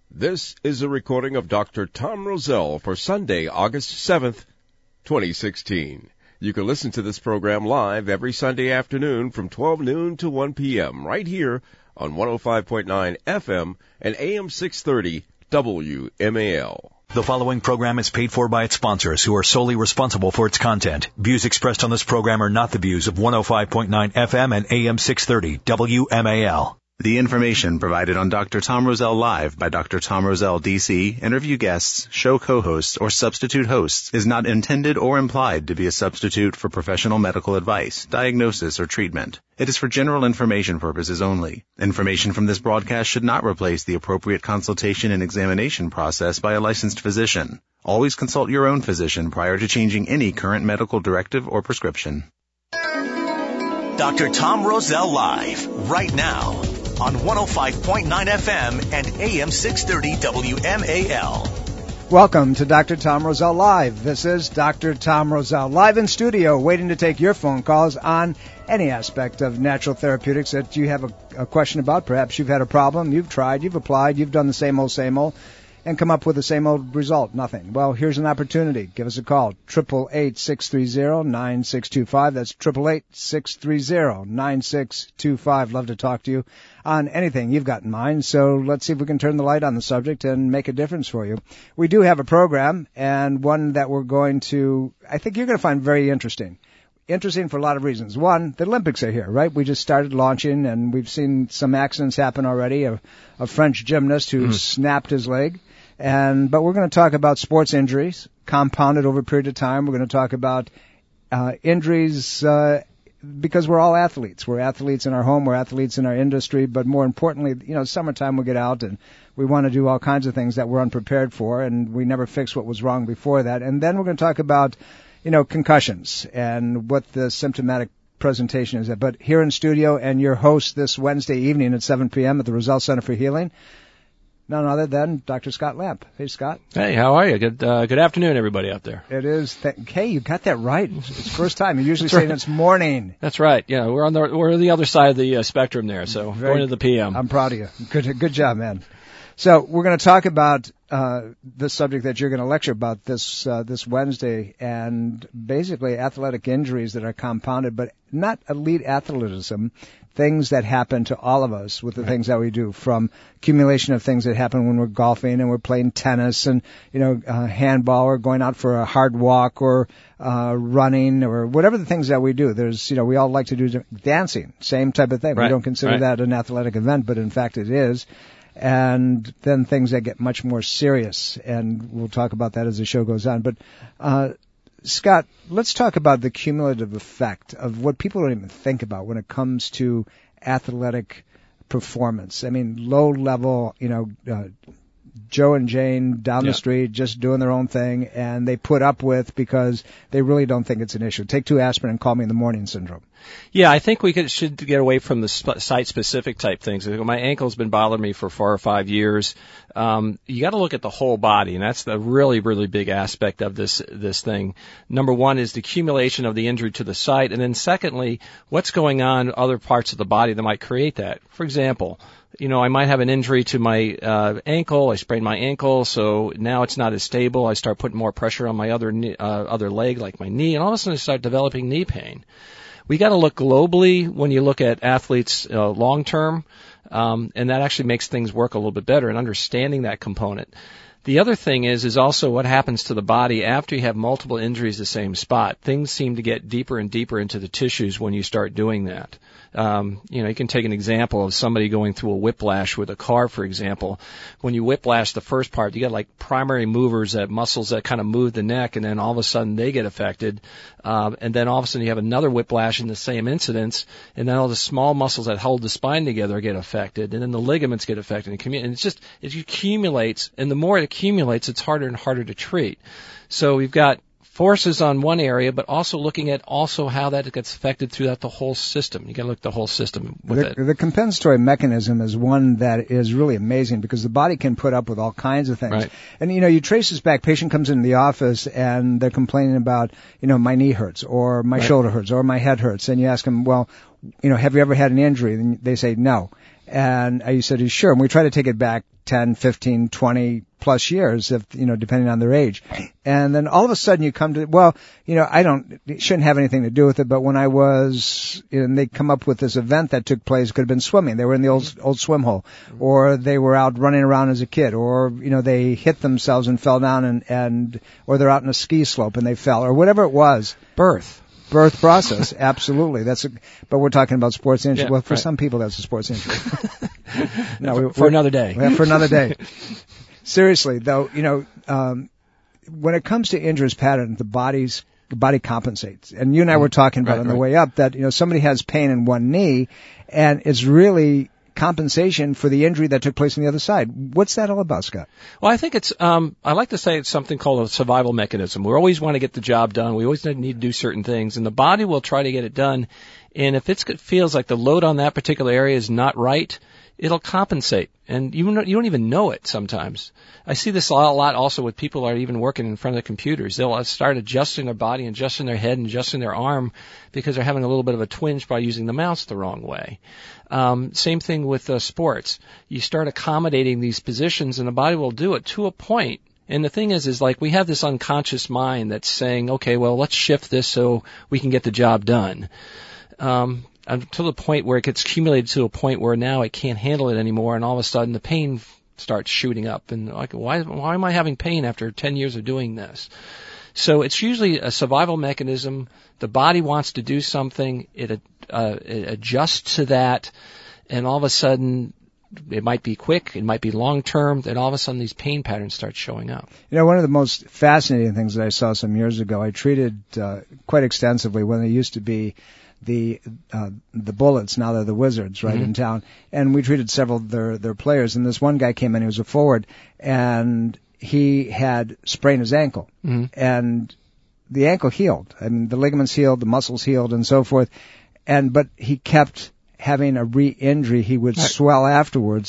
This is a recording of Dr. Tom Rosell for Sunday, August 7th, 2016. You can listen to this program live every Sunday afternoon from 12 noon to 1 p.m. right here on 105.9 FM and AM 630 WMAL. The following program is paid for by its sponsors, who are solely responsible for its content. Views expressed on this program are not the views of 105.9 FM and AM 630 WMAL. The information provided on Dr. Tom Rosell Live by Dr. Tom Rosell, D.C., interview guests, show co-hosts, or substitute hosts is not intended or implied to be a substitute for professional medical advice, diagnosis, or treatment. It is for general information purposes only. Information from this broadcast should not replace the appropriate consultation and examination process by a licensed physician. Always consult your own physician prior to changing any current medical directive or prescription. Dr. Tom Rosell Live, right now, on 105.9 FM and AM 630 WMAL. Welcome to Dr. Tom Rosell Live. This is Dr. Tom Rosell live in studio, waiting to take your phone calls on any aspect of natural therapeutics that you have a question about. Perhaps you've had a problem, you've tried, you've applied, you've done the same old, and come up with the same old result, nothing. Well, here's an opportunity. Give us a call, 888-630-9625. That's 888-630-9625. Love to talk to you on anything you've got in mind. So let's see if we can turn the light on the subject and make a difference for you. We do have a program, and one that we're going to, I think you're going to find very interesting. Interesting for a lot of reasons. One, the Olympics are here, right? We just started launching, and we've seen some accidents happen already. A French gymnast who snapped his leg. But we're going to talk about sports injuries compounded over a period of time. We're going to talk about injuries because we're all athletes. We're athletes in our home. We're athletes in our industry. But more importantly, summertime we get out and we want to do all kinds of things that we're unprepared for, and we never fix what was wrong before that. And then we're going to talk about, concussions and what the symptomatic presentation is. But here in studio and your host this Wednesday evening at 7 p.m. at the Rosell Center for Healing, none other than Dr. Scott Lamp. Hey, Scott. Hey, how are you? Good afternoon, everybody out there. It is. Hey, you got that right. It's first time. You usually say it's morning. That's right. Yeah, we're on the other side of the spectrum there. So going to the PM. I'm proud of you. Good job, man. So we're going to talk about the subject that you're going to lecture about this Wednesday, and basically athletic injuries that are compounded, but not elite athleticism. Things that happen to all of us with the things that we do, from accumulation of things that happen when we're golfing and we're playing tennis and, handball, or going out for a hard walk, or running, or whatever the things that we do. There's, we all like to do dancing, same type of thing. Right. We don't consider that an athletic event, but in fact it is. And then things that get much more serious, and we'll talk about that as the show goes on. But, Scott, let's talk about the cumulative effect of what people don't even think about when it comes to athletic performance. I mean, low level, Joe and Jane down the street just doing their own thing, and they put up with because they really don't think it's an issue. Take 2 aspirin and call me in the morning syndrome. Yeah, I think we should get away from the site-specific type things. My ankle's been bothering me for 4 or 5 years. You got to look at the whole body, and that's the really, really big aspect of this thing. Number one is the accumulation of the injury to the site, and then secondly, what's going on in other parts of the body that might create that. For example, I might have an injury to my ankle. I sprained my ankle, so now it's not as stable. I start putting more pressure on my other leg, like my knee, and all of a sudden I start developing knee pain. We got to look globally when you look at athletes long term, and that actually makes things work a little bit better, and understanding that component. The other thing is also what happens to the body after you have multiple injuries the same spot. Things seem to get deeper and deeper into the tissues when you start doing that. You can take an example of somebody going through a whiplash with a car, for example. When you whiplash the first part, you got like primary movers, that muscles that kind of move the neck, and then all of a sudden they get affected. And then all of a sudden you have another whiplash in the same incidence, and then all the small muscles that hold the spine together get affected, and then the ligaments get affected. And it accumulates, and the more it accumulates, it's harder and harder to treat. So we've got forces on one area, but also looking at also how that gets affected throughout the whole system. You got to look at the whole system with it. The compensatory mechanism is one that is really amazing because the body can put up with all kinds of things. Right. And, you trace this back. Patient comes into the office and they're complaining about, my knee hurts or my shoulder hurts or my head hurts. And you ask them, well, have you ever had an injury? And they say no. And I said, "Are you sure?" And we try to take it back 10, 15, 20 plus years, if, depending on their age. And then all of a sudden you come to, it shouldn't have anything to do with it, but when I was, and they come up with this event that took place, could have been swimming. They were in the old swim hole, or they were out running around as a kid, or, they hit themselves and fell down or they're out in a ski slope and they fell, or whatever it was. Birth process, absolutely. But we're talking about sports injury. Yeah, well, for right. some people, that's a sports injury. For another day. Yeah, for another day. Seriously, though, when it comes to injuries pattern, the body compensates. And you and I were talking about on the way up that, somebody has pain in one knee, and it's really compensation for the injury that took place on the other side. What's that all about, Scott? Well, I think it's, I like to say it's something called a survival mechanism. We always want to get the job done. We always need to do certain things, and the body will try to get it done. And if it feels like the load on that particular area is not right, it'll compensate. And you don't even know it sometimes. I see this a lot also with people who are even working in front of the computers. They'll start adjusting their body, adjusting their head, and adjusting their arm because they're having a little bit of a twinge by using the mouse the wrong way. Same thing with sports. You start accommodating these positions, and the body will do it to a point. And the thing is like we have this unconscious mind that's saying, okay, well, let's shift this so we can get the job done. Until the point where it gets accumulated to a point where now it can't handle it anymore, and all of a sudden the pain starts shooting up. And like, why am I having pain after 10 years of doing this? So it's usually a survival mechanism. The body wants to do something. It adjusts to that, and all of a sudden it might be quick, it might be long term, then all of a sudden these pain patterns start showing up. One of the most fascinating things that I saw some years ago, I treated quite extensively when they used to be the Bullets, now they're the Wizards, right, in town. And we treated several of their players. And this one guy came in, he was a forward, and he had sprained his ankle. And the ankle healed. I mean, the ligaments healed, the muscles healed, and so forth. But he kept having a re-injury. He would swell afterwards.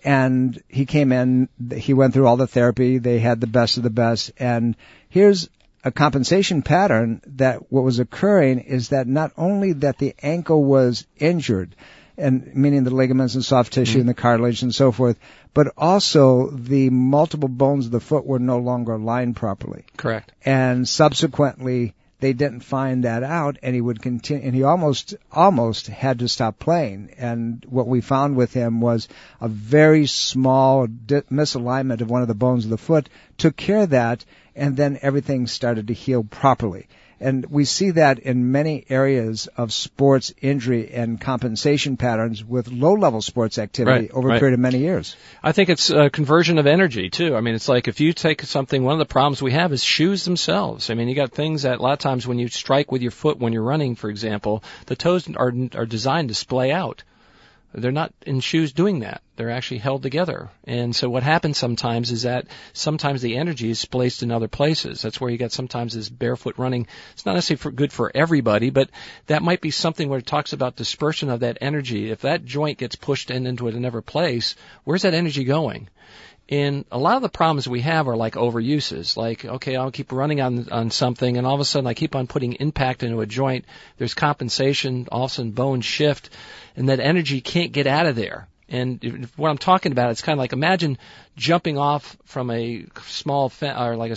And he came in, he went through all the therapy, they had the best of the best. And here's a compensation pattern that what was occurring is that not only that the ankle was injured, and meaning the ligaments and soft tissue and the cartilage and so forth, but also the multiple bones of the foot were no longer aligned properly. Correct. And subsequently, they didn't find that out, and he would continue, and he almost had to stop playing. And what we found with him was a very small misalignment of one of the bones of the foot, took care of that, and then everything started to heal properly. And we see that in many areas of sports injury and compensation patterns with low-level sports activity over a period of many years. I think it's a conversion of energy, too. I mean, it's like if you take something, one of the problems we have is shoes themselves. I mean, you got things that a lot of times when you strike with your foot when you're running, for example, the toes are designed to splay out. They're not in shoes doing that. They're actually held together. And so what happens sometimes is that sometimes the energy is placed in other places. That's where you get sometimes this barefoot running. It's not necessarily good for everybody, but that might be something where it talks about dispersion of that energy. If that joint gets pushed into another place, where's that energy going? And a lot of the problems we have are like overuses. Like, okay, I'll keep running on something, and all of a sudden I keep on putting impact into a joint. There's compensation, all of a sudden bones shift, and that energy can't get out of there. And what I'm talking about, it's kind of like imagine jumping off from a small fence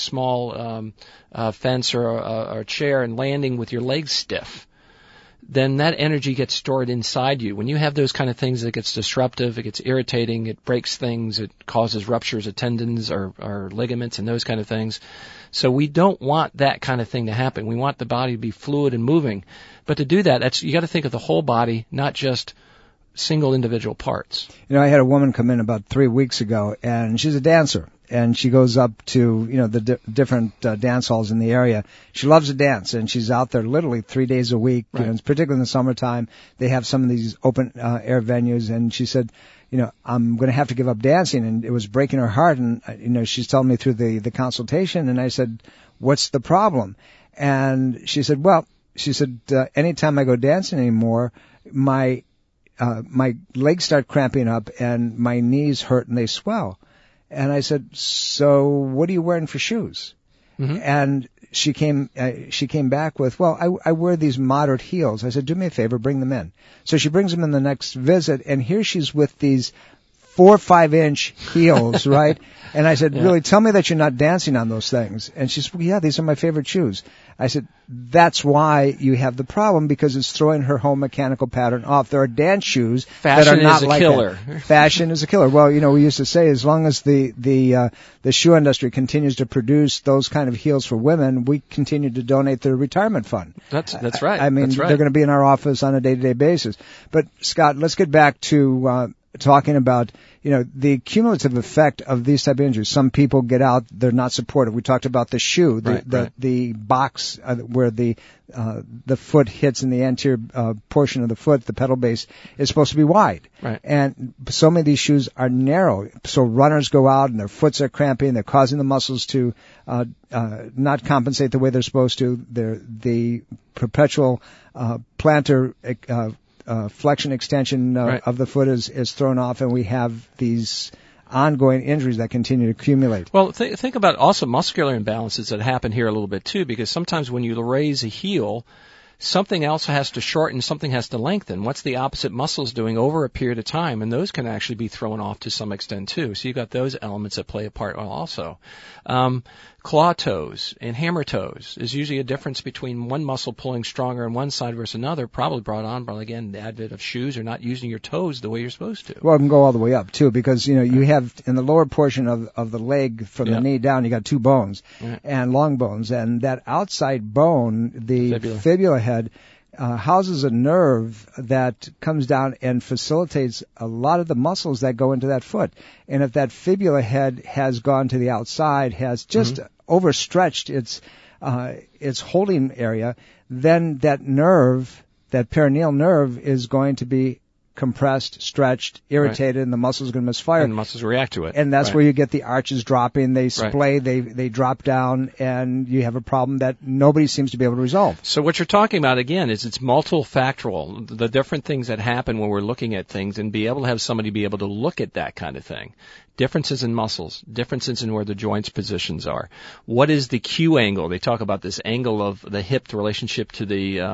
or a chair and landing with your legs stiff. Then that energy gets stored inside you. When you have those kind of things, it gets disruptive, it gets irritating, it breaks things, it causes ruptures of tendons or ligaments and those kind of things. So we don't want that kind of thing to happen. We want the body to be fluid and moving. But to do that, you got to think of the whole body, not just single individual parts. I had a woman come in about 3 weeks ago, and she's a dancer. And she goes up to, the different dance halls in the area. She loves to dance, and she's out there literally 3 days a week. Right. Particularly in the summertime, they have some of these open air venues. And she said, I'm going to have to give up dancing, and it was breaking her heart. And she's telling me through the consultation, and I said, what's the problem? And she said, anytime I go dancing anymore, my legs start cramping up, and my knees hurt and they swell. And I said, so what are you wearing for shoes? And she came back with, well, I wear these moderate heels. I said, do me a favor, bring them in. So she brings them in the next visit, and here she's with these 4 or 5 inch heels, right? And I said, really, tell me that you're not dancing on those things. And she said, well, yeah, these are my favorite shoes. I said, that's why you have the problem, because it's throwing her whole mechanical pattern off. There are dance shoes that are not like that. Fashion is a killer. Well, we used to say, as long as the shoe industry continues to produce those kind of heels for women, we continue to donate their retirement fund. That's right. I mean, they're going to be in our office on a day-to-day basis. But Scott, let's get back to talking about, the cumulative effect of these type of injuries. Some people get out, they're not supportive. We talked about the shoe, the box where the foot hits in the anterior portion of the foot, the pedal base is supposed to be wide. Right. And so many of these shoes are narrow. So runners go out and their foots are cramping, they're causing the muscles to not compensate the way they're supposed to. The perpetual plantar flexion extension of the foot is thrown off, and we have these ongoing injuries that continue to accumulate. Well, think about also muscular imbalances that happen here a little bit too, because sometimes when you raise a heel, something else has to shorten, something has to lengthen. What's the opposite muscles doing over a period of time? And those can actually be thrown off to some extent too. So you've got those elements that play a part also. Claw toes and hammer toes is usually a difference between one muscle pulling stronger on one side versus another, probably brought on by, again, the advent of shoes or not using your toes the way you're supposed to. Well, it can go all the way up too, because, you have in the lower portion of the leg from the knee down, you got 2 bones and long bones, and that outside bone, the fibula head, houses a nerve that comes down and facilitates a lot of the muscles that go into that foot. And if that fibula head has gone to the outside, has just overstretched its holding area, then that nerve, that perineal nerve, is going to be compressed, stretched, irritated, and the muscles are going to misfire. And the muscles react to it. And that's where you get the arches dropping, they splay, they drop down, and you have a problem that nobody seems to be able to resolve. So what you're talking about, again, is it's multifactorial, the different things that happen when we're looking at things, and be able to have somebody be able to look at that kind of thing. Differences in muscles, differences in where the joints positions are. What is the Q angle? They talk about this angle of the hip relationship to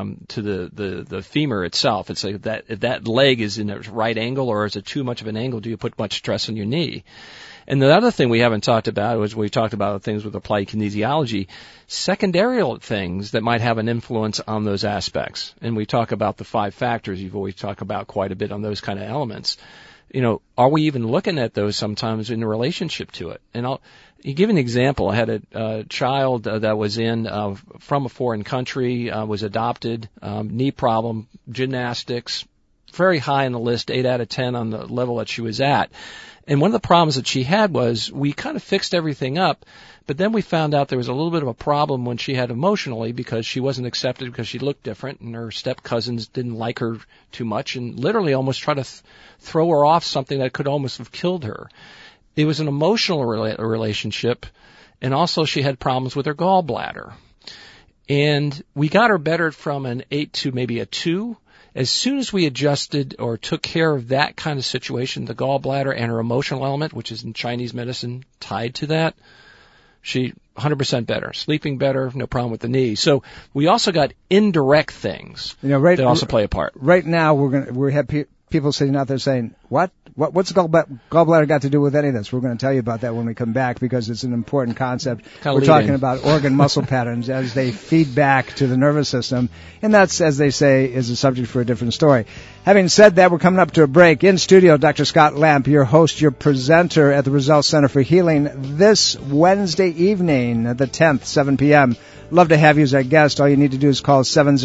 the femur itself. It's like if that leg is in a right angle, or is it too much of an angle? Do you put much stress on your knee? And the other thing we haven't talked about was we talked about things with applied kinesiology, secondary things that might have an influence on those aspects. And we talk about the 5 factors. You've always talked about quite a bit on those kind of elements. Are we even looking at those sometimes in relationship to it? And I'll give an example. I had a child that was from a foreign country, was adopted, knee problem, gymnastics, very high on the list, 8 out of 10 on the level that she was at. And one of the problems that she had was we kind of fixed everything up, but then we found out there was a little bit of a problem when she had emotionally, because she wasn't accepted because she looked different, and her step cousins didn't like her too much and literally almost tried to throw her off something that could almost have killed her. It was an emotional relationship, and also she had problems with her gallbladder. And we got her better from an 8 to maybe a 2. As soon as we adjusted or took care of that kind of situation, the gallbladder and her emotional element, which is in Chinese medicine tied to that, she 100% better, sleeping better, no problem with the knee. So we also got indirect things that also play a part. Right now, we have people sitting out there saying, what's the gallbladder got to do with any of this? We're going to tell you about that when we come back, because it's an important concept. We're talking about organ muscle patterns as they feed back to the nervous system, and that's, as they say, is a subject for a different story. Having said that, we're coming up to a break. In studio, Dr. Scott Lamp, your host, your presenter at the Roselle Center for Healing this Wednesday evening, the 10th, 7 p.m. Love to have you as our guest. All you need to do is call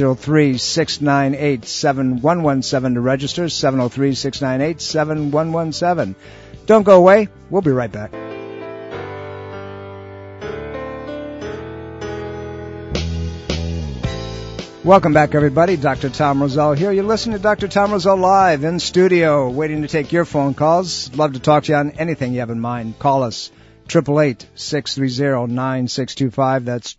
703-698-7117 to register, 703-698-7117. Don't go away. We'll be right back. Welcome back, everybody. Dr. Tom Roselle here. You're listening to Dr. Tom Roselle live in studio, waiting to take your phone calls. Love to talk to you on anything you have in mind. Call us. 888-630-9625. That's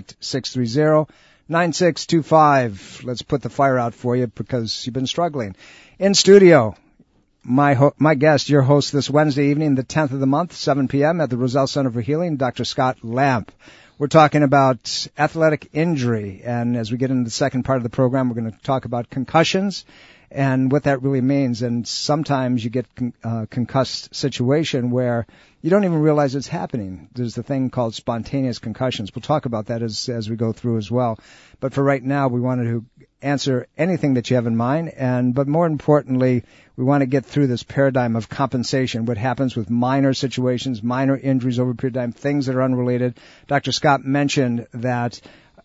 888-630-9625. Let's put the fire out for you because you've been struggling. In studio, my guest, your host this Wednesday evening, the 10th of the month, 7 p.m. at the Roselle Center for Healing, Dr. Scott Lamp. We're talking about athletic injury, and as we get into the second part of the program, we're going to talk about concussions and what that really means. And sometimes you get a concussed situation where you don't even realize it's happening. There's the thing called spontaneous concussions. We'll talk about that as we go through as well. But for right now, we wanted to answer anything that you have in mind, but more importantly, we want to get through this paradigm of compensation, what happens with minor situations, minor injuries over a period of time, things that are unrelated. Dr. Scott mentioned that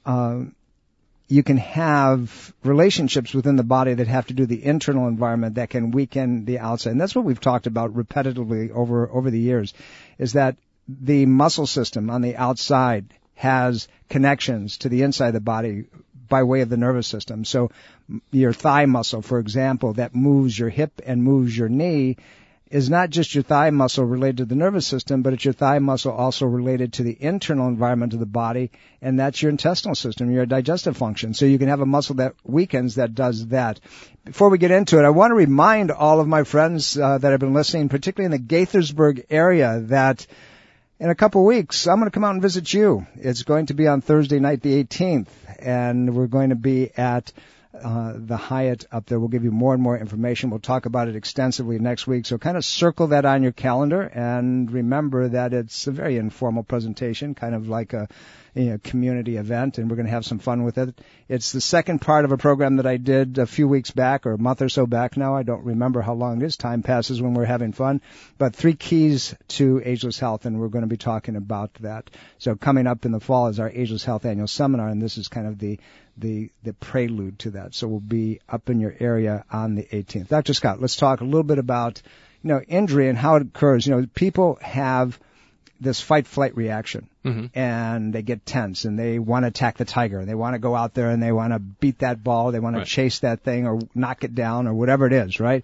you can have relationships within the body that have to do with the internal environment that can weaken the outside. And that's what we've talked about repetitively over the years, is that the muscle system on the outside has connections to the inside of the body by way of the nervous system. So your thigh muscle, for example, that moves your hip and moves your knee, is not just your thigh muscle related to the nervous system, but it's your thigh muscle also related to the internal environment of the body, and that's your intestinal system, your digestive function. So you can have a muscle that weakens that does that. Before we get into it, I want to remind all of my friends that have been listening, particularly in the Gaithersburg area, that in a couple of weeks, I'm going to come out and visit you. It's going to be on Thursday night, the 18th, and we're going to be at the Hyatt up there. We'll give you more and more information. We'll talk about it extensively next week. So kind of circle that on your calendar and remember that it's a very informal presentation, kind of like a community event, and we're going to have some fun with it. It's the second part of a program that I did a few weeks back, or a month or so back now. I don't remember how long it is. Time passes when we're having fun. But 3 keys to ageless health, and we're going to be talking about that. So coming up in the fall is our Ageless Health Annual Seminar, and this is kind of the prelude to that. So we'll be up in your area on the 18th. Dr. Scott, let's talk a little bit about, injury and how it occurs. People have this fight-flight reaction, and they get tense, and they want to attack the tiger. They want to go out there, and they want to beat that ball. They want to chase that thing or knock it down or whatever it is, right?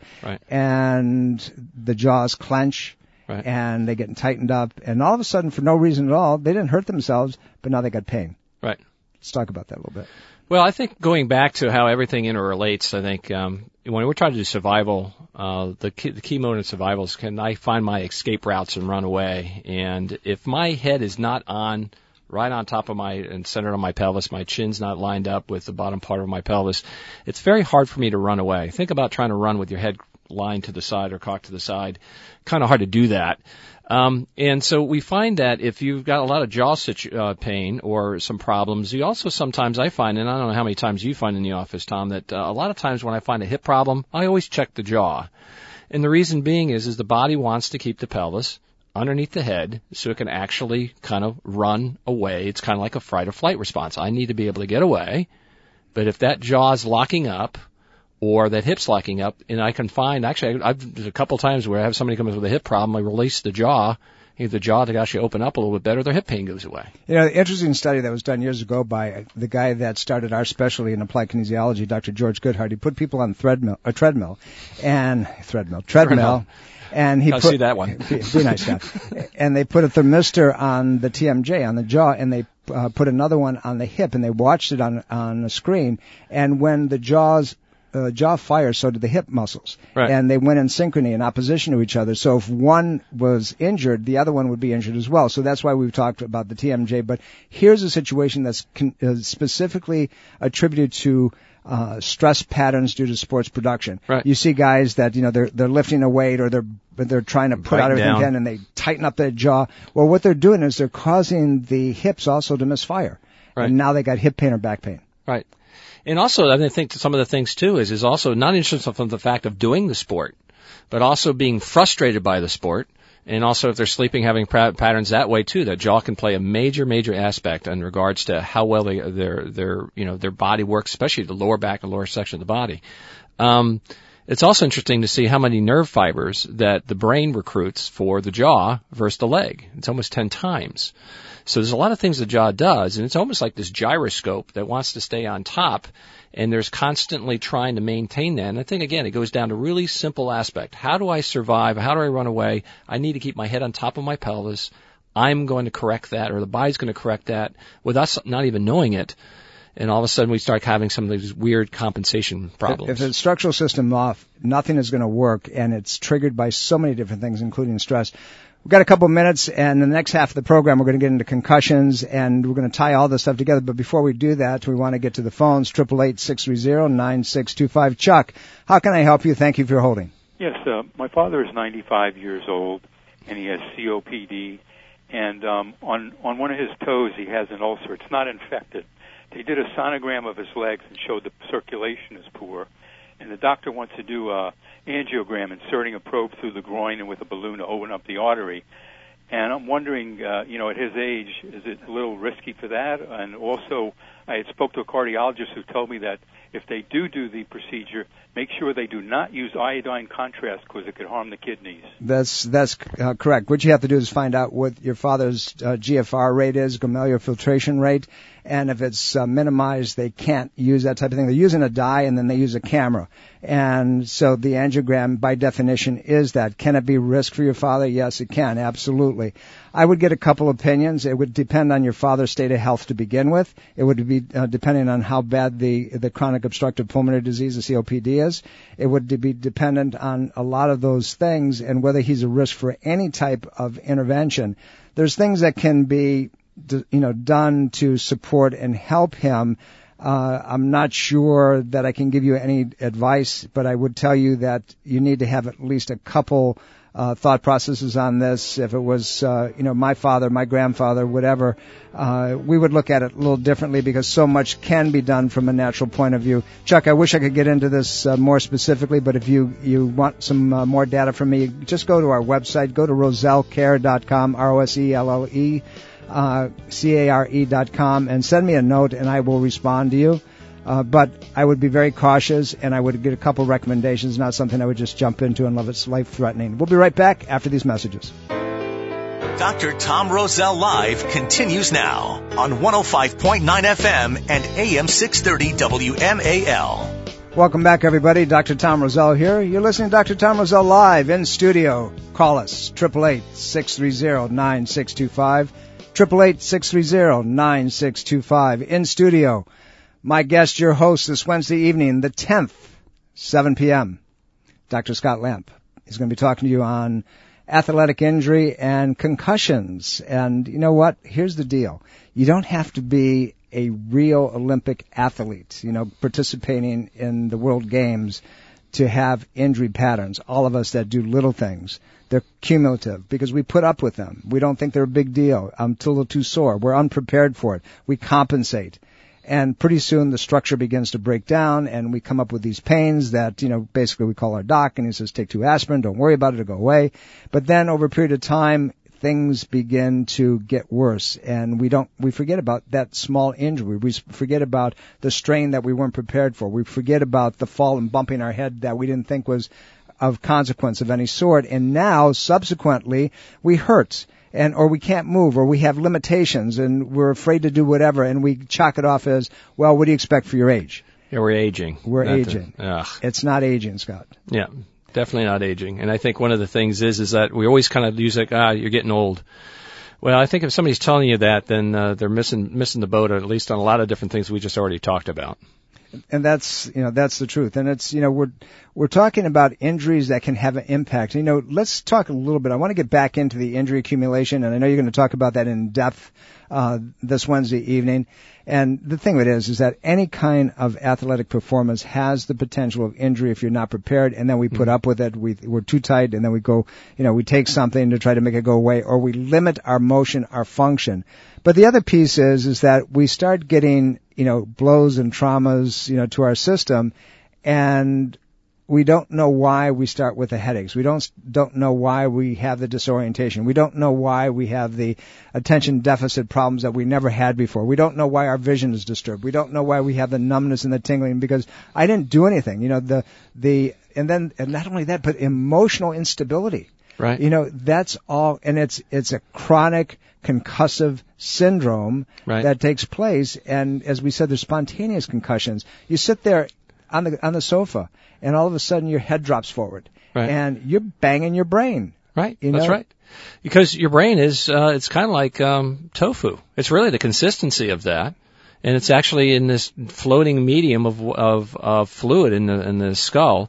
And the jaws clench, and they get tightened up, and all of a sudden, for no reason at all, they didn't hurt themselves, but now they got pain. Right. Let's talk about that a little bit. Well, I think going back to how everything interrelates, I think when we're trying to do survival, the key mode in survival is, can I find my escape routes and run away? And if my head is not right on top of and centered on my pelvis, my chin's not lined up with the bottom part of my pelvis, it's very hard for me to run away. Think about trying to run with your head lined to the side or cocked to the side. Kind of hard to do that. And so we find that if you've got a lot of jaw pain or some problems, you also sometimes, I find, and I don't know how many times you find in the office, Tom, that a lot of times when I find a hip problem, I always check the jaw. And the reason being is the body wants to keep the pelvis underneath the head so it can actually kind of run away. It's kind of like a fight or flight response. I need to be able to get away, but if that jaw's locking up, or that hip's locking up, and I can find, actually, there's a couple times where I have somebody come in with a hip problem, I release the jaw, the jaw to actually open up a little bit better, their hip pain goes away. The interesting study that was done years ago by the guy that started our specialty in applied kinesiology, Dr. George Goodhart, he put people on a treadmill, and he I'll put, see that one. Be nice guy. And they put a thermistor on the TMJ, on the jaw, and they put another one on the hip, and they watched it on a screen, and when the jaw fires, so did the hip muscles. Right. And they went in synchrony, in opposition to each other. So if one was injured, the other one would be injured as well. So that's why we've talked about the TMJ. But here's a situation that's specifically attributed to stress patterns due to sports production. Right. You see guys that, they're lifting a weight, or they're trying to put out everything they can, and they tighten up their jaw. Well, what they're doing is they're causing the hips also to misfire. Right. And now they got hip pain or back pain. Right. And also, I think some of the things, too, is also not interested from the fact of doing the sport, but also being frustrated by the sport. And also, if they're sleeping, having patterns that way, too, that jaw can play a major, major aspect in regards to how well their body works, especially the lower back and lower section of the body. It's also interesting to see how many nerve fibers that the brain recruits for the jaw versus the leg. It's almost 10 times. So there's a lot of things the jaw does, and it's almost like this gyroscope that wants to stay on top, and there's constantly trying to maintain that. And I think, again, it goes down to really simple aspect. How do I survive? How do I run away? I need to keep my head on top of my pelvis. I'm going to correct that, or the body's going to correct that with us not even knowing it. And all of a sudden we start having some of these weird compensation problems. If the structural system off, nothing is going to work, and it's triggered by so many different things, including stress. We've got a couple minutes, and in the next half of the program, we're going to get into concussions, and we're going to tie all this stuff together. But before we do that, we want to get to the phones, 888-630-9625. Chuck, how can I help you? Thank you for holding. Yes, my father is 95 years old, and he has COPD, and on one of his toes he has an ulcer. It's not infected. They did a sonogram of his legs and showed the circulation is poor, and the doctor wants to do a angiogram, inserting a probe through the groin and with a balloon to open up the artery. And I'm wondering, at his age, is it a little risky for that? And also, I had spoke to a cardiologist who told me that if they do the procedure, make sure they do not use iodine contrast because it could harm the kidneys. That's correct. What you have to do is find out what your father's GFR rate is, glomerular filtration rate, and if it's minimized, they can't use that type of thing. They're using a dye, and then they use a camera. And so the angiogram, by definition, is that. Can it be risk for your father? Yes, it can, absolutely. I would get a couple opinions. It would depend on your father's state of health to begin with. It would be depending on how bad the chronic obstructive pulmonary disease, the COPD, is. It would be dependent on a lot of those things and whether he's a risk for any type of intervention. There's things that can be done to support and help him. I'm not sure that I can give you any advice, but I would tell you that you need to have at least a couple thought processes on this. If it was, my father, my grandfather, whatever, we would look at it a little differently because so much can be done from a natural point of view. Chuck, I wish I could get into this more specifically, but if you want some more data from me, just go to our website, go to rosellcare.com, ROSELLE. CARE.com, and send me a note, and I will respond to you. But I would be very cautious, and I would get a couple recommendations, not something I would just jump into unless it's life-threatening. We'll be right back after these messages. Dr. Tom Rosell Live continues now on 105.9 FM and AM 630 WMAL. Welcome back, everybody. Dr. Tom Rosell here. You're listening to Dr. Tom Rosell Live in studio. Call us, 888-630-9625. 888-630-9625. In studio, my guest, your host this Wednesday evening, the 10th, 7 p.m., Dr. Scott Lamp. He's going to be talking to you on athletic injury and concussions. And you know what? Here's the deal. You don't have to be a real Olympic athlete, participating in the World Games to have injury patterns. All of us that do little things, they're cumulative because we put up with them. We don't think they're a big deal. I'm a little too sore. We're unprepared for it. We compensate. And pretty soon the structure begins to break down and we come up with these pains that, basically we call our doc and he says, take 2 aspirin, don't worry about it, it'll go away. But then over a period of time, things begin to get worse and we forget about that small injury. We forget about the strain that we weren't prepared for. We forget about the fall and bumping our head that we didn't think was of consequence of any sort. And now, subsequently, we hurt or we can't move or we have limitations and we're afraid to do whatever and we chalk it off as, well, what do you expect for your age? Yeah, we're aging. We're aging. It's not aging, Scott. Yeah. Definitely not aging. And I think one of the things is that we always kind of use you're getting old. Well, I think if somebody's telling you that, then they're missing the boat, at least on a lot of different things we just already talked about. And that's the truth. And it's, we're talking about injuries that can have an impact. Let's talk a little bit. I want to get back into the injury accumulation, and I know you're going to talk about that in depth this Wednesday evening. And the thing of it is that any kind of athletic performance has the potential of injury if you're not prepared, and then we put up with it. We're too tight, and then we go, we take something to try to make it go away, or we limit our motion, our function. But the other piece is that we start getting, blows and traumas, to our system, and we don't know why we start with the headaches. We don't know why we have the disorientation. We don't know why we have the attention deficit problems that we never had before. We don't know why our vision is disturbed. We don't know why we have the numbness and the tingling because I didn't do anything. And not only that, but emotional instability. Right. That's all, and it's a chronic concussive syndrome that takes place. And as we said, there's spontaneous concussions. You sit there on the sofa, and all of a sudden your head drops forward, and you're banging your brain. Right. That's right. Because your brain is, it's kind of like tofu. It's really the consistency of that, and it's actually in this floating medium of fluid in the skull.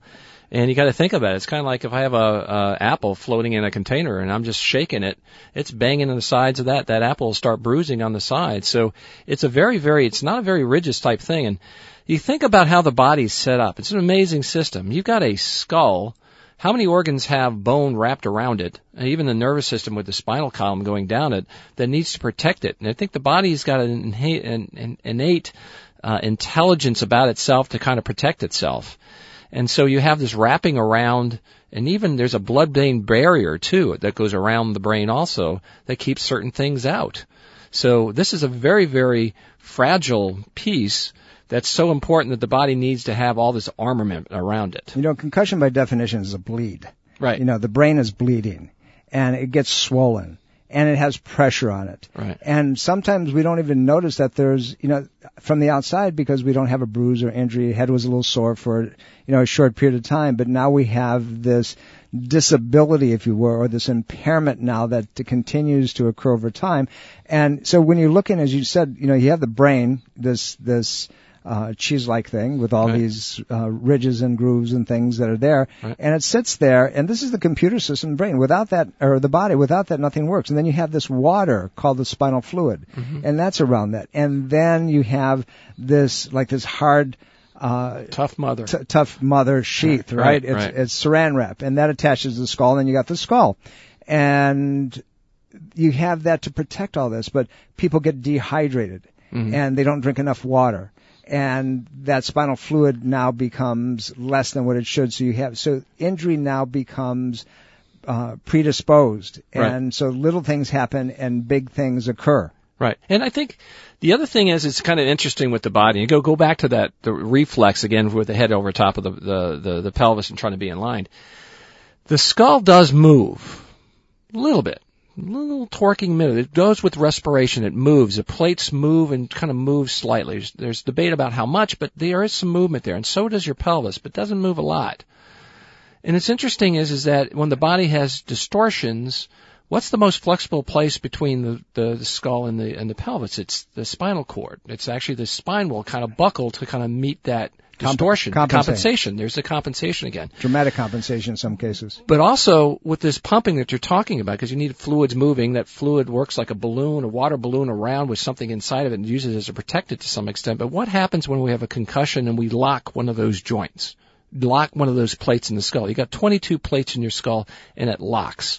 And you got to think about it. It's kind of like if I have a apple floating in a container and I'm just shaking it, it's banging on the sides of that apple will start bruising on the sides. So it's it's not a very rigid type thing. And you think about how the body's set up. It's an amazing system. You've got a skull. How many organs have bone wrapped around it, even the nervous system with the spinal column going down it, that needs to protect it? And I think the body's got an innate intelligence about itself to kind of protect itself. And so you have this wrapping around, and even there's a blood-brain barrier, too, that goes around the brain also that keeps certain things out. So this is a very, very fragile piece that's so important that the body needs to have all this armament around it. Concussion by definition is a bleed. Right. The brain is bleeding, and it gets swollen, and it has pressure on it. Right. And sometimes we don't even notice that there's, from the outside, because we don't have a bruise or injury. Head was a little sore for, a short period of time, but now we have this disability, if you will, or this impairment now that continues to occur over time. And so when you're looking, as you said, you have the brain, this cheese-like thing with all these ridges and grooves and things that are there, and it sits there, and this is the computer system, the brain. Without that, or the body, without that, nothing works. And then you have this water called the spinal fluid, and that's around that. And then you have this hard, tough mother sheath, right? It's saran wrap, and that attaches to the skull, and then you got the skull. And you have that to protect all this, but people get dehydrated, and they don't drink enough water. And that spinal fluid now becomes less than what it should. So injury now becomes predisposed, and so little things happen and big things occur. Right. And I think the other thing is it's kind of interesting with the body. You go back to the reflex again with the head over top of the pelvis and trying to be in line. The skull does move a little bit. A little torquing move. It goes with respiration. It moves. The plates move and kind of move slightly. There's debate about how much, but there is some movement there, and so does your pelvis, but it doesn't move a lot. And it's interesting is that when the body has distortions, what's the most flexible place between the skull and the pelvis? It's the spinal cord. It's actually the spine will kind of buckle to kind of meet that distortion. Compensation. There's the compensation again. Dramatic compensation in some cases. But also with this pumping that you're talking about, because you need fluids moving, that fluid works like a water balloon around with something inside of it and uses it as a protectant to some extent. But what happens when we have a concussion and we lock one of those joints? Lock one of those plates in the skull. You got 22 plates in your skull and it locks.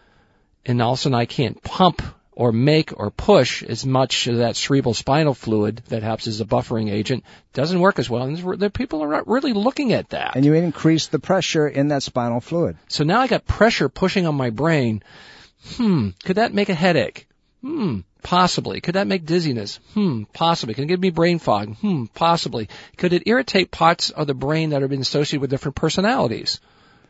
And all of a sudden I can't pump or make or push as much of that cerebral spinal fluid that helps as a buffering agent. Doesn't work as well. And people are not really looking at that. And you increase the pressure in that spinal fluid. So now I got pressure pushing on my brain. Could that make a headache? Possibly. Could that make dizziness? Possibly. Can it give me brain fog? Possibly. Could it irritate parts of the brain that have been associated with different personalities?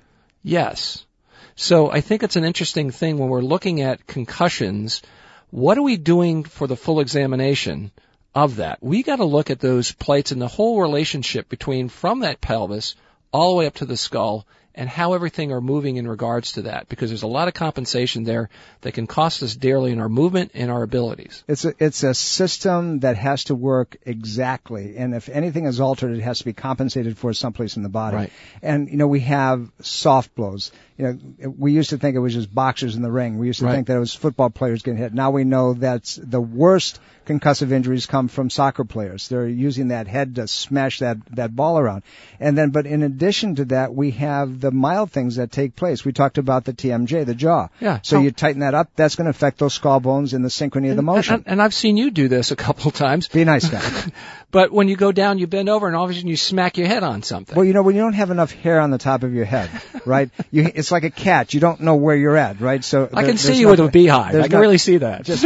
Yes. So I think it's an interesting thing when we're looking at concussions. What are we doing for the full examination of that? We got to look at those plates and the whole relationship between from that pelvis all the way up to the skull and how everything are moving in regards to that, because there's a lot of compensation there that can cost us dearly in our movement and our abilities. It's a system that has to work exactly, and if anything is altered, it has to be compensated for someplace in the body. Right. And, we have soft blows. We used to think it was just boxers in the ring. We used to think that it was football players getting hit. Now we know that's the worst concussive injuries come from soccer players. They're using that head to smash that ball around. But in addition to that, we have the mild things that take place. We talked about the TMJ, the jaw. Yeah. So you tighten that up, that's going to affect those skull bones and the synchrony of the motion. And I've seen you do this a couple of times. Be a nice guy. But when you go down, you bend over, and all of a sudden you smack your head on something. Well, when you don't have enough hair on the top of your head, right? It's like a cat. You don't know where you're at, right? So I can see you with a beehive. I can really see that. Just,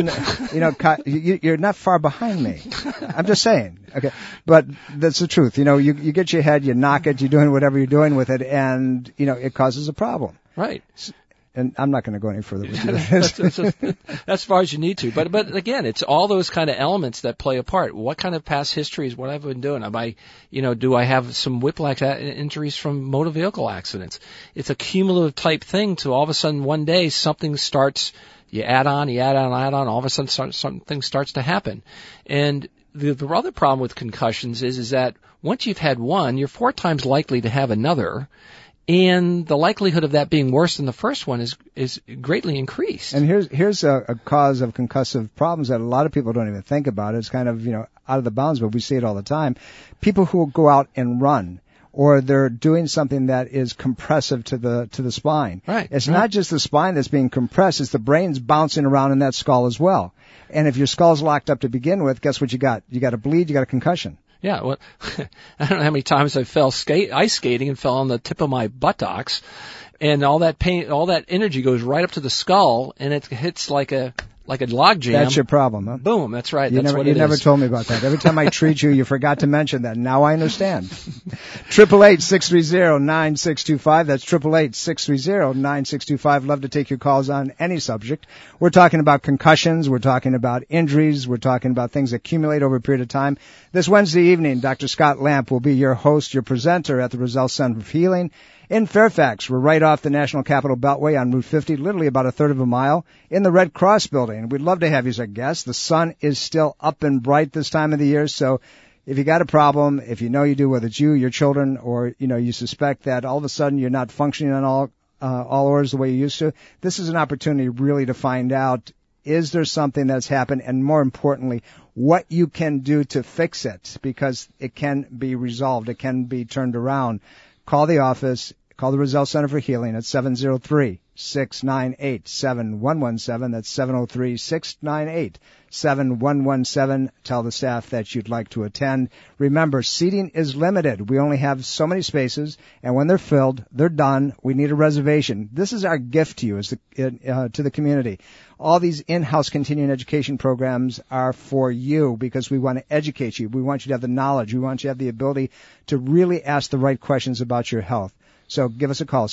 you're not far behind me. I'm just saying. Okay. But that's the truth. You get your head, you knock it, you're doing whatever you're doing with it, and, it causes a problem. Right. And I'm not going to go any further with you. That's as far as you need to. But again, it's all those kind of elements that play a part. What kind of past history is what I've been doing? Do I have some whiplash injuries from motor vehicle accidents? It's a cumulative type thing to all of a sudden one day something starts, you add on, all of a sudden something starts to happen. And the other problem with concussions is that once you've had one, you're 4 times likely to have another. and the likelihood of that being worse than the first one is greatly increased. And here's a cause of concussive problems that a lot of people don't even think about. It's kind of, out of the bounds, but we see it all the time. People who go out and run, or they're doing something that is compressive to the spine. Right. It's not just the spine that's being compressed, it's the brain's bouncing around in that skull as well. And if your skull's locked up to begin with, guess what you got? You got a bleed, you got a concussion. Yeah, well, I don't know how many times I fell ice skating and fell on the tip of my buttocks, and all that pain, all that energy goes right up to the skull, and it hits like a log jam. That's your problem, huh? Boom, that's right. You never told me about that. Every time I treat you, you forgot to mention that. Now I understand. 888-630-9625. That's 888-630-9625. Love to take your calls on any subject. We're talking about concussions. We're talking about injuries. We're talking about things that accumulate over a period of time. This Wednesday evening, Dr. Scott Lamp will be your host, your presenter at the Roselle Center for Healing in Fairfax. We're right off the National Capital Beltway on Route 50, literally about a third of a mile, in the Red Cross building. We'd love to have you as a guest. The sun is still up and bright this time of the year, so if you got a problem, if you know you do, whether it's you, your children, or you suspect that all of a sudden you're not functioning on all orders the way you used to, this is an opportunity really to find out, is there something that's happened, and more importantly, what you can do to fix it, because it can be resolved, it can be turned around. Call the office, call the Roselle Center for Healing at 703-698-7117. That's 703-698-7117. Tell the staff that you'd like to attend. Remember, seating is limited. We only have so many spaces, and when they're filled, they're done. We need a reservation. This is our gift to you to the community. All these in-house continuing education programs are for you because we want to educate you. We want you to have the knowledge. We want you to have the ability to really ask the right questions about your health. So give us a call,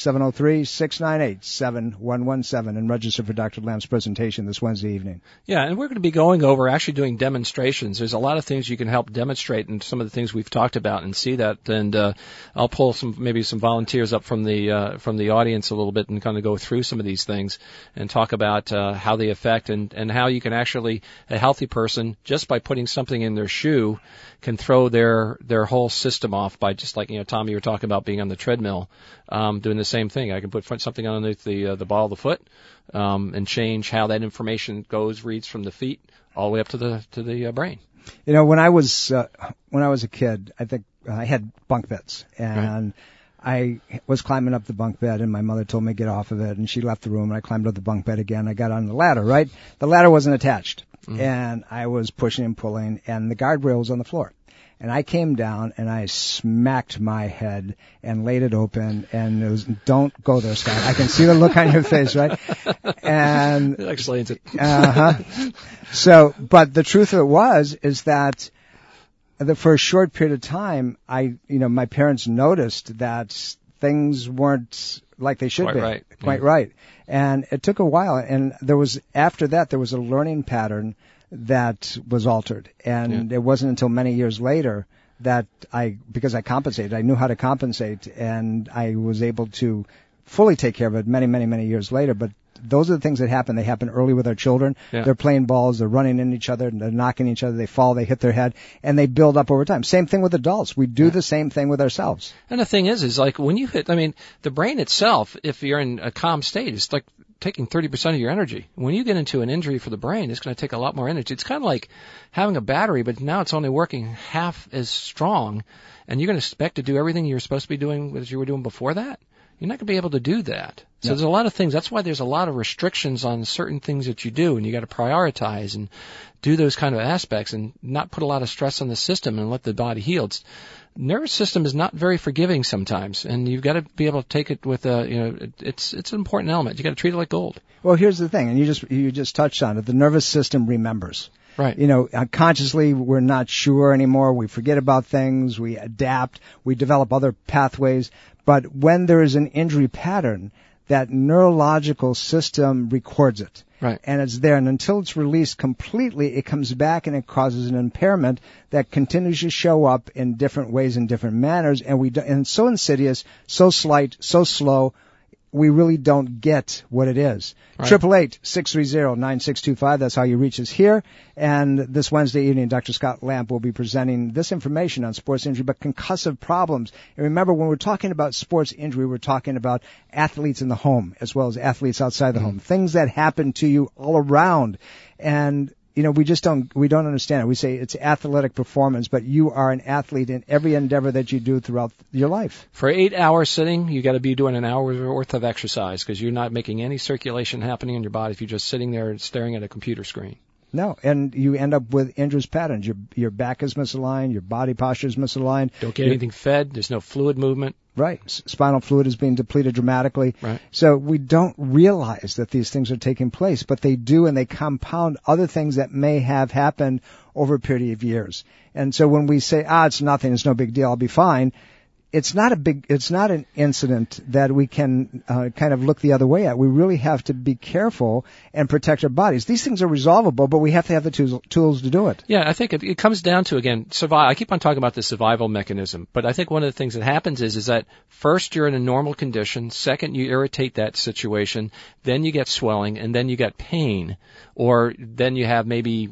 703-698-7117, and register for Dr. Lamp's presentation this Wednesday evening. Yeah, and we're going to be going over actually doing demonstrations. There's a lot of things you can help demonstrate, and some of the things we've talked about, and see that. And I'll pull maybe some volunteers up from the audience a little bit and kind of go through some of these things and talk about how they affect and how you can actually, a healthy person, just by putting something in their shoe, can throw their whole system off by just like, Tom, you were talking about being on the treadmill, doing the same thing. I can put something underneath the ball of the foot, and change how that information reads from the feet all the way up to the brain. When I was a kid, I think I had bunk beds, and I was climbing up the bunk bed, and my mother told me to get off of it, and she left the room, and I climbed up the bunk bed again. I got on the ladder, right? The ladder wasn't attached, and I was pushing and pulling, and the guardrail was on the floor. And I came down, and I smacked my head and laid it open, and it was, don't go there, Scott. I can see the look on your face, right? And it explains it. So, but the truth of it is that for a short period of time, my parents noticed that things weren't like they should be. Quite right. And it took a while, and after that, there was a learning pattern that was altered. And it wasn't until many years later that because I compensated, I knew how to compensate, and I was able to fully take care of it many, many, many years later. But those are the things that happen. They happen early with our children. Yeah. They're playing balls, they're running into each other, they're knocking each other, they fall, they hit their head, and they build up over time. Same thing with adults. We do the same thing with ourselves. And the thing is like when you hit, the brain itself, if you're in a calm state, it's like taking 30% of your energy. When you get into an injury for the brain, it's going to take a lot more energy. It's kind of like having a battery, but now it's only working half as strong, and you're going to expect to do everything you're supposed to be doing as you were doing before that. You're not going to be able to do that. So there's a lot of things. That's why there's a lot of restrictions on certain things that you do, and you got to prioritize and do those kind of aspects and not put a lot of stress on the system and let the body heal. Nervous system is not very forgiving sometimes, and you've got to be able to take it with it's an important element. You got to treat it like gold. Well, here's the thing, and you just touched on it. The nervous system remembers. Right. Consciously, we're not sure anymore. We forget about things. We adapt. We develop other pathways. But when there is an injury pattern, that neurological system records it. Right. And it's there. And until it's released completely, it comes back and it causes an impairment that continues to show up in different ways and different manners. And it's so insidious, so slight, so slow. we really don't get what it is. 888-630-9625. That's how you reach us here. And this Wednesday evening, Dr. Scott Lamp will be presenting this information on sports injury, but concussive problems. And remember, when we're talking about sports injury, we're talking about athletes in the home as well as athletes outside the home. Things that happen to you all around. And we don't understand it. We say it's athletic performance, but you are an athlete in every endeavor that you do throughout your life. For 8 hours sitting, you got to be doing an hour's worth of exercise because you're not making any circulation happening in your body if you're just sitting there and staring at a computer screen. No, and you end up with injurious patterns. Your back is misaligned, your body posture is misaligned. Don't get anything fed. There's no fluid movement. Right. Spinal fluid is being depleted dramatically. Right. So we don't realize that these things are taking place, but they do, and they compound other things that may have happened over a period of years. And so when we say, it's nothing, it's no big deal, I'll be fine, it's not an incident that we can kind of look the other way at. We really have to be careful and protect our bodies. These things are resolvable, but we have to have the tools to do it. Yeah, I think it comes down to, again, survival. I keep on talking about the survival mechanism, but I think one of the things that happens is that first you're in a normal condition, second you irritate that situation, then you get swelling, and then you get pain, or then you have maybe,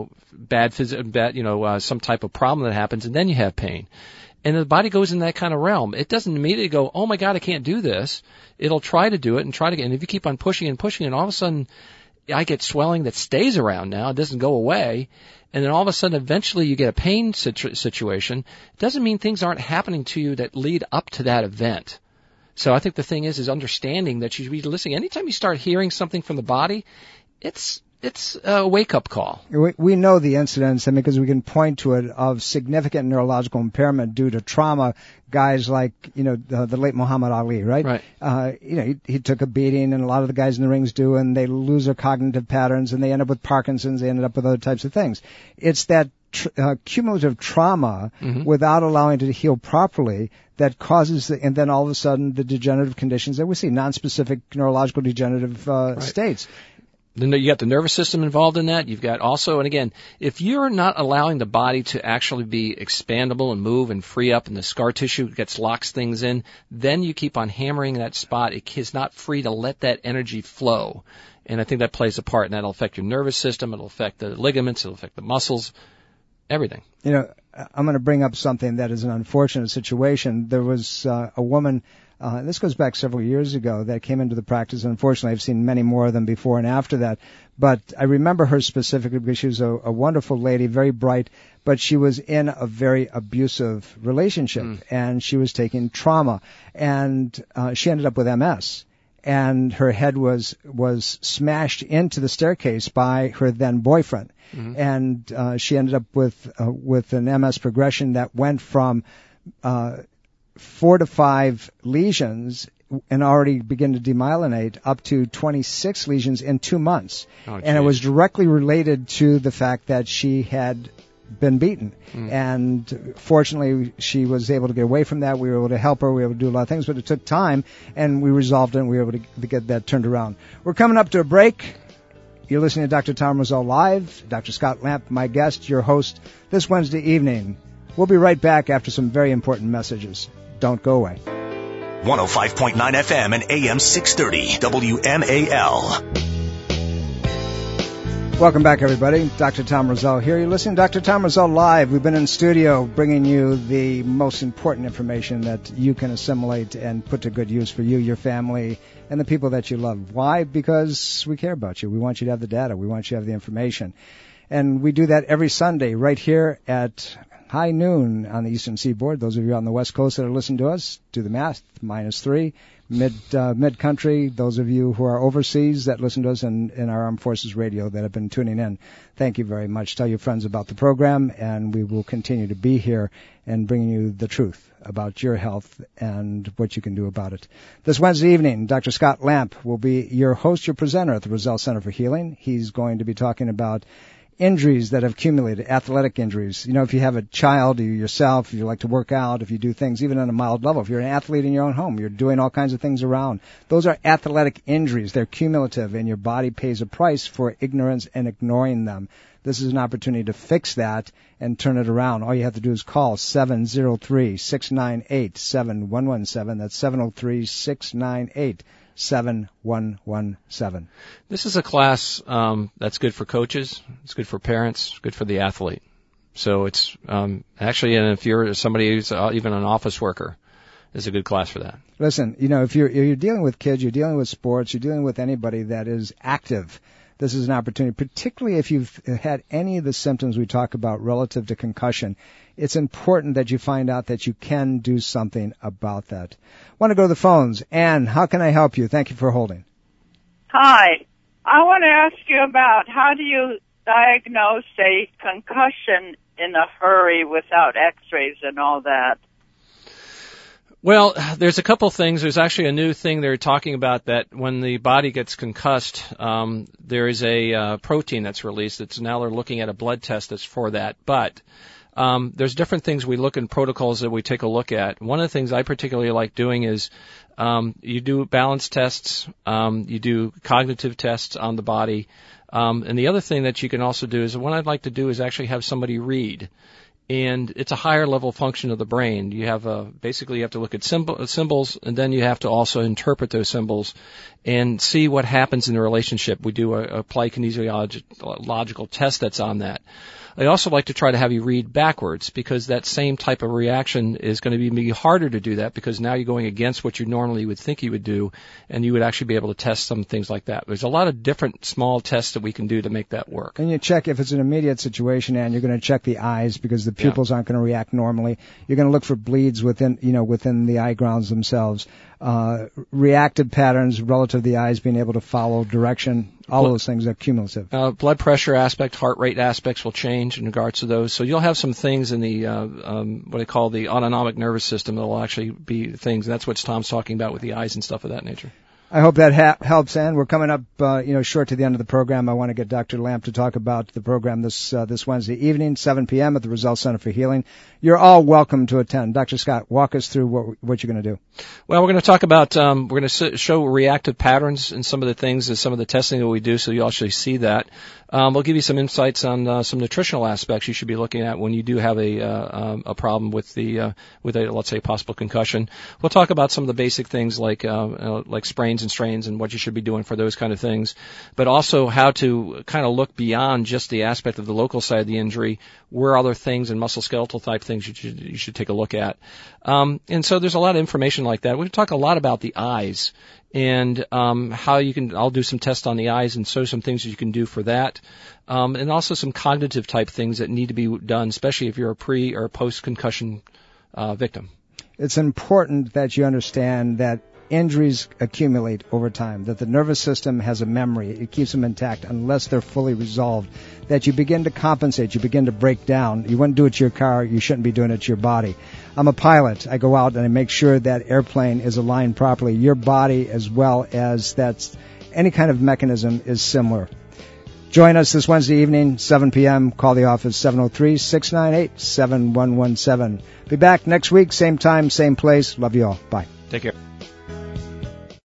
some type of problem that happens, and then you have pain. And the body goes in that kind of realm. It doesn't immediately go, oh my God, I can't do this. It'll try to do it and try to get, and if you keep on pushing and pushing, and all of a sudden I get swelling that stays around now. It doesn't go away. And then all of a sudden eventually you get a pain situation. It doesn't mean things aren't happening to you that lead up to that event. So I think the thing is understanding that you should be listening. Anytime you start hearing something from the body, it's a wake-up call. We know the incidents, and because we can point to it, of significant neurological impairment due to trauma. Guys like, the late Muhammad Ali, right? Right. He took a beating, and a lot of the guys in the rings do, and they lose their cognitive patterns, and they end up with Parkinson's, they end up with other types of things. It's that cumulative trauma without allowing it to heal properly that causes and then all of a sudden the degenerative conditions that we see, non-specific neurological degenerative states. Then you got the nervous system involved in that. You've got also, and again, if you're not allowing the body to actually be expandable and move and free up, and the scar tissue locks things in, then you keep on hammering that spot. It is not free to let that energy flow. And I think that plays a part, and that'll affect your nervous system. It'll affect the ligaments. It'll affect the muscles, everything. I'm going to bring up something that is an unfortunate situation. There was a woman, this goes back several years ago, that came into the practice. Unfortunately, I've seen many more of them before and after that. But I remember her specifically because she was a wonderful lady, very bright, but she was in a very abusive relationship, and she was taking trauma. And she ended up with MS. And her head was smashed into the staircase by her then boyfriend. And she ended up with an MS progression that went from 4 to 5 lesions and already begin to demyelinate up to 26 lesions in 2 months. And it was directly related to the fact that she had been beaten. And fortunately, she was able to get away from that. We were able to help her. We were able to do a lot of things, but it took time, and we resolved it, and we were able to get that turned around. We're coming up to a break. You're listening to Dr. Tom Rosell Live. Dr. Scott Lamp, my guest, your host this Wednesday evening. We'll be right back after some very important messages. Don't go away. 105.9 FM and AM 630 WMAL. Welcome back, everybody. Dr. Tom Rosell here. You're listening to Dr. Tom Rosell Live. We've been in studio bringing you the most important information that you can assimilate and put to good use for you, your family, and the people that you love. Why? Because we care about you. We want you to have the data. We want you to have the information. And we do that every Sunday right here at high noon on the Eastern Seaboard. Those of you on the West Coast that are listening to us, do the math, -3. Mid-country, those of you who are overseas that listen to us in our Armed Forces Radio that have been tuning in, thank you very much. Tell your friends about the program, and we will continue to be here and bringing you the truth about your health and what you can do about it. This Wednesday evening, Dr. Scott Lamp will be your host, your presenter at the Rosell Center for Healing. He's going to be talking about injuries that have accumulated, athletic injuries. If you have a child, or yourself, if you like to work out, if you do things even on a mild level, if you're an athlete in your own home, you're doing all kinds of things around. Those are athletic injuries. They're cumulative, and your body pays a price for ignorance and ignoring them. This is an opportunity to fix that and turn it around. All you have to do is call 703-698-7117. That's 703-698-7117. 888-711-7117. This is a class that's good for coaches, it's good for parents, it's good for the athlete. So it's actually, and if you're somebody who's even an office worker, it's a good class for that. Listen, if you're dealing with kids, you're dealing with sports, you're dealing with anybody that is active, this is an opportunity, particularly if you've had any of the symptoms we talk about relative to concussion. It's important that you find out that you can do something about that. Want to go to the phones. Ann, how can I help you? Thank you for holding. Hi. I want to ask you about how do you diagnose a concussion in a hurry without x-rays and all that? Well, there's a couple things. There's actually a new thing they're talking about that when the body gets concussed, there is a protein that's released. Now they're looking at a blood test that's for that. But there's different things we look in protocols that we take a look at. One of the things I particularly like doing is you do balance tests, you do cognitive tests on the body. And the other thing that you can also do is what I'd like to do is actually have somebody read. And it's a higher level function of the brain. You have basically you have to look at symbols, and then you have to also interpret those symbols and see what happens in the relationship. We do a applied kinesiological test that's on that. I also like to try to have you read backwards because that same type of reaction is going to be harder to do that because now you're going against what you normally would think you would do, and you would actually be able to test some things like that. There's a lot of different small tests that we can do to make that work. And you check if it's an immediate situation, and you're going to check the eyes because the pupils aren't going to react normally. You're going to look for bleeds within the eye grounds themselves. Reactive patterns relative to the eyes being able to follow direction. All those things are cumulative. Blood pressure aspect, heart rate aspects will change in regards to those. So you'll have some things in the what I call the autonomic nervous system that will actually be things. That's what Tom's talking about with the eyes and stuff of that nature. I hope that helps, Ann. We're coming up, short to the end of the program. I want to get Dr. Lamp to talk about the program this Wednesday evening, 7 p.m. at the Results Center for Healing. You're all welcome to attend. Dr. Scott, walk us through what you're going to do. Well, we're going to talk about, we're going to show reactive patterns in some of the things and some of the testing that we do, so you actually see that. We'll give you some insights on some nutritional aspects you should be looking at when you do have a problem with let's say, possible concussion. We'll talk about some of the basic things like sprains and strains and what you should be doing for those kind of things, but also how to kind of look beyond just the aspect of the local side of the injury, where other things and musculoskeletal type things you should take a look at. And so there's a lot of information like that. We'll talk a lot about the eyes and how you can. I'll do some tests on the eyes and show some things that you can do for that, and also some cognitive type things that need to be done, especially if you're a pre or post concussion victim. It's important that you understand that injuries accumulate over time, that the nervous system has a memory. It keeps them intact unless they're fully resolved, that you begin to compensate, you begin to break down. You wouldn't do it to your car, you shouldn't be doing it to your body. I'm a pilot. I go out and I make sure that airplane is aligned properly. Your body, as well as any kind of mechanism, is similar. Join us this Wednesday evening, 7 p.m. Call the office, 703-698-7117. Be back next week, same time, same place. Love you all. Bye. Take care.